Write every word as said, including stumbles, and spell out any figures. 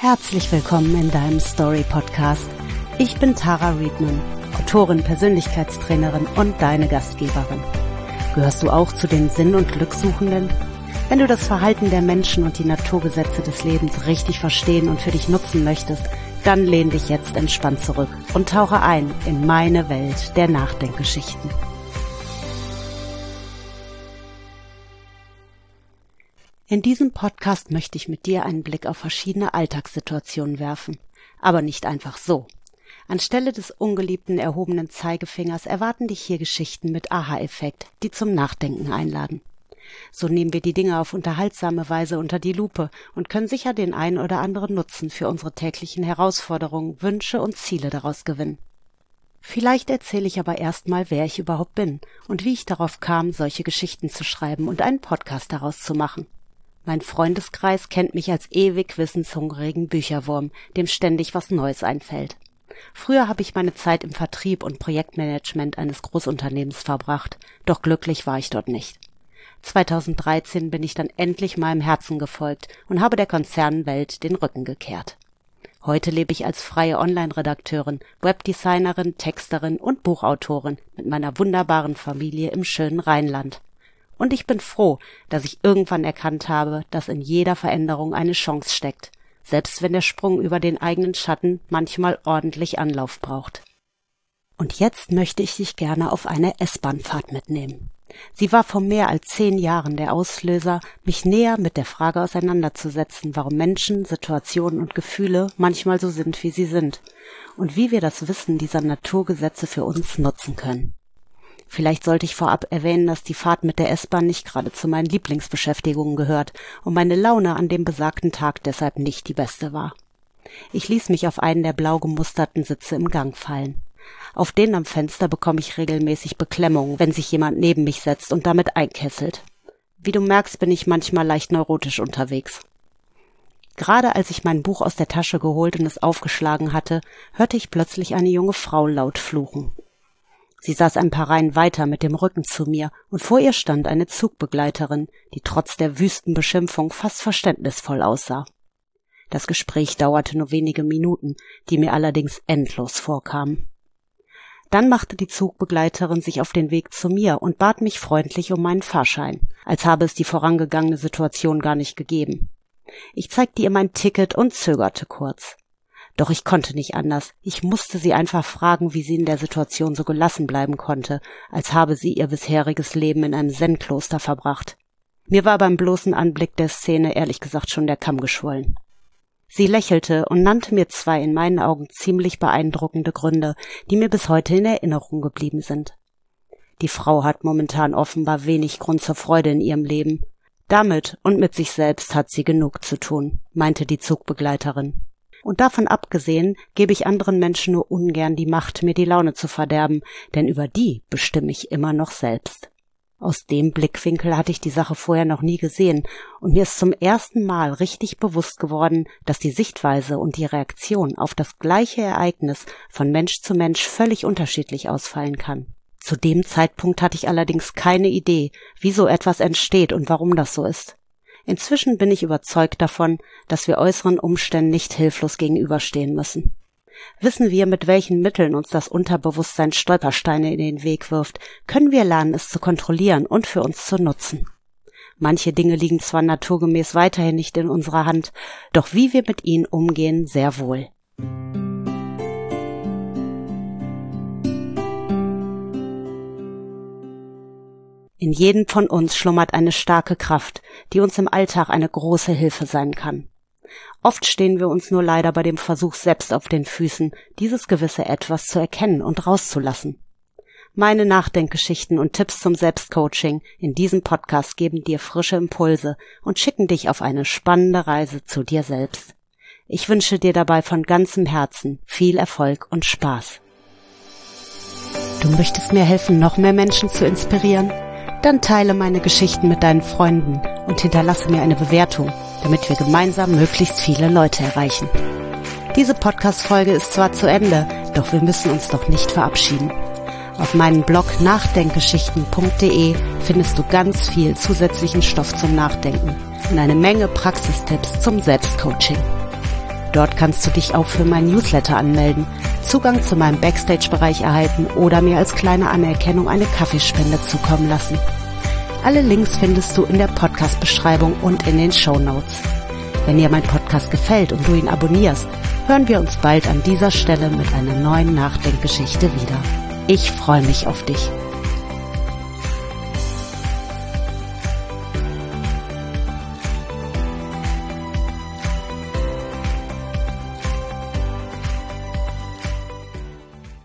Herzlich willkommen in deinem Story-Podcast. Ich bin Tara Riedman, Autorin, Persönlichkeitstrainerin und deine Gastgeberin. Gehörst du auch zu den Sinn- und Glückssuchenden? Wenn du das Verhalten der Menschen und die Naturgesetze des Lebens richtig verstehen und für dich nutzen möchtest, dann lehn dich jetzt entspannt zurück und tauche ein in meine Welt der Nachdenkgeschichten. In diesem Podcast möchte ich mit dir einen Blick auf verschiedene Alltagssituationen werfen. Aber nicht einfach so. Anstelle des ungeliebten erhobenen Zeigefingers erwarten dich hier Geschichten mit Aha-Effekt, die zum Nachdenken einladen. So nehmen wir die Dinge auf unterhaltsame Weise unter die Lupe und können sicher den ein oder anderen Nutzen für unsere täglichen Herausforderungen, Wünsche und Ziele daraus gewinnen. Vielleicht erzähle ich aber erstmal, wer ich überhaupt bin und wie ich darauf kam, solche Geschichten zu schreiben und einen Podcast daraus zu machen. Mein Freundeskreis kennt mich als ewig wissenshungrigen Bücherwurm, dem ständig was Neues einfällt. Früher habe ich meine Zeit im Vertrieb und Projektmanagement eines Großunternehmens verbracht, doch glücklich war ich dort nicht. zweitausenddreizehn bin ich dann endlich meinem Herzen gefolgt und habe der Konzernwelt den Rücken gekehrt. Heute lebe ich als freie Online-Redakteurin, Webdesignerin, Texterin und Buchautorin mit meiner wunderbaren Familie im schönen Rheinland. Und ich bin froh, dass ich irgendwann erkannt habe, dass in jeder Veränderung eine Chance steckt, selbst wenn der Sprung über den eigenen Schatten manchmal ordentlich Anlauf braucht. Und jetzt möchte ich dich gerne auf eine S-Bahn-Fahrt mitnehmen. Sie war vor mehr als zehn Jahren der Auslöser, mich näher mit der Frage auseinanderzusetzen, warum Menschen, Situationen und Gefühle manchmal so sind, wie sie sind, und wie wir das Wissen dieser Naturgesetze für uns nutzen können. Vielleicht sollte ich vorab erwähnen, dass die Fahrt mit der S-Bahn nicht gerade zu meinen Lieblingsbeschäftigungen gehört und meine Laune an dem besagten Tag deshalb nicht die beste war. Ich ließ mich auf einen der blau gemusterten Sitze im Gang fallen. Auf den am Fenster bekomme ich regelmäßig Beklemmung, wenn sich jemand neben mich setzt und damit einkesselt. Wie du merkst, bin ich manchmal leicht neurotisch unterwegs. Gerade als ich mein Buch aus der Tasche geholt und es aufgeschlagen hatte, hörte ich plötzlich eine junge Frau laut fluchen. Sie saß ein paar Reihen weiter mit dem Rücken zu mir und vor ihr stand eine Zugbegleiterin, die trotz der wüsten Beschimpfung fast verständnisvoll aussah. Das Gespräch dauerte nur wenige Minuten, die mir allerdings endlos vorkamen. Dann machte die Zugbegleiterin sich auf den Weg zu mir und bat mich freundlich um meinen Fahrschein, als habe es die vorangegangene Situation gar nicht gegeben. Ich zeigte ihr mein Ticket und zögerte kurz. Doch ich konnte nicht anders. Ich musste sie einfach fragen, wie sie in der Situation so gelassen bleiben konnte, als habe sie ihr bisheriges Leben in einem Zen-Kloster verbracht. Mir war beim bloßen Anblick der Szene ehrlich gesagt schon der Kamm geschwollen. Sie lächelte und nannte mir zwei in meinen Augen ziemlich beeindruckende Gründe, die mir bis heute in Erinnerung geblieben sind. Die Frau hat momentan offenbar wenig Grund zur Freude in ihrem Leben. Damit und mit sich selbst hat sie genug zu tun, meinte die Zugbegleiterin. Und davon abgesehen gebe ich anderen Menschen nur ungern die Macht, mir die Laune zu verderben, denn über die bestimme ich immer noch selbst. Aus dem Blickwinkel hatte ich die Sache vorher noch nie gesehen und mir ist zum ersten Mal richtig bewusst geworden, dass die Sichtweise und die Reaktion auf das gleiche Ereignis von Mensch zu Mensch völlig unterschiedlich ausfallen kann. Zu dem Zeitpunkt hatte ich allerdings keine Idee, wie so etwas entsteht und warum das so ist. Inzwischen bin ich überzeugt davon, dass wir äußeren Umständen nicht hilflos gegenüberstehen müssen. Wissen wir, mit welchen Mitteln uns das Unterbewusstsein Stolpersteine in den Weg wirft, können wir lernen, es zu kontrollieren und für uns zu nutzen. Manche Dinge liegen zwar naturgemäß weiterhin nicht in unserer Hand, doch wie wir mit ihnen umgehen, sehr wohl. In jedem von uns schlummert eine starke Kraft, die uns im Alltag eine große Hilfe sein kann. Oft stehen wir uns nur leider bei dem Versuch selbst auf den Füßen, dieses gewisse Etwas zu erkennen und rauszulassen. Meine Nachdenkgeschichten und Tipps zum Selbstcoaching in diesem Podcast geben dir frische Impulse und schicken dich auf eine spannende Reise zu dir selbst. Ich wünsche dir dabei von ganzem Herzen viel Erfolg und Spaß. Du möchtest mir helfen, noch mehr Menschen zu inspirieren? Dann teile meine Geschichten mit deinen Freunden und hinterlasse mir eine Bewertung, damit wir gemeinsam möglichst viele Leute erreichen. Diese Podcast-Folge ist zwar zu Ende, doch wir müssen uns noch nicht verabschieden. Auf meinem Blog nachdenkgeschichten punkt de findest du ganz viel zusätzlichen Stoff zum Nachdenken und eine Menge Praxistipps zum Selbstcoaching. Dort kannst du dich auch für meinen Newsletter anmelden, Zugang zu meinem Backstage-Bereich erhalten oder mir als kleine Anerkennung eine Kaffeespende zukommen lassen. Alle Links findest du in der Podcast-Beschreibung und in den Shownotes. Wenn dir mein Podcast gefällt und du ihn abonnierst, hören wir uns bald an dieser Stelle mit einer neuen Nachdenkgeschichte wieder. Ich freue mich auf dich.